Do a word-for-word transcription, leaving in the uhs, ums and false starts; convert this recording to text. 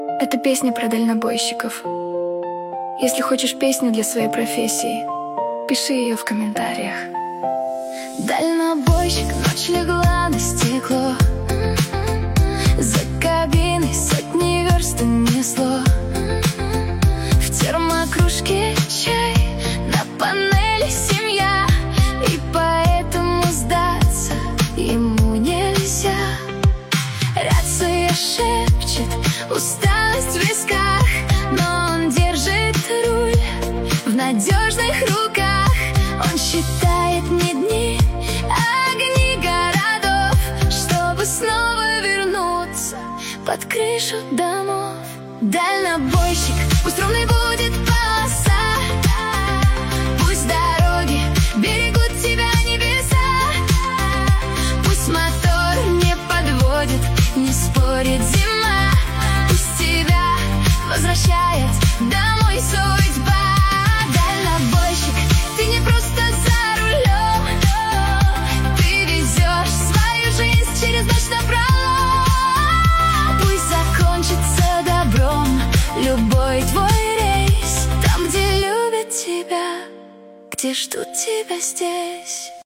Это песня про дальнобойщиков. Если хочешь песню для своей профессии, пиши ее в комментариях. Дальнобойщик, ночь легла на стекло, за кабиной сотни верст несло. В термокружке чай, на панели семья, и поэтому сдаться ему нельзя. Рация шепчет усталость в висках, но он держит руль в надежных руках. Он считает не дни, а огни городов, чтобы снова вернуться под крышу домов. Дальнобойщик, пусть ровной будет полоса, пусть дороги берегут тебя небеса, пусть мотор не подводит, не спорит зима, пусть тебя возвращает домой судьба. Дальнобойщик, ты не просто за рулем, ты везешь свою жизнь через ночь напролом. Пусть закончится добром любой твой рейс, там, где любят тебя, где ждут тебя здесь.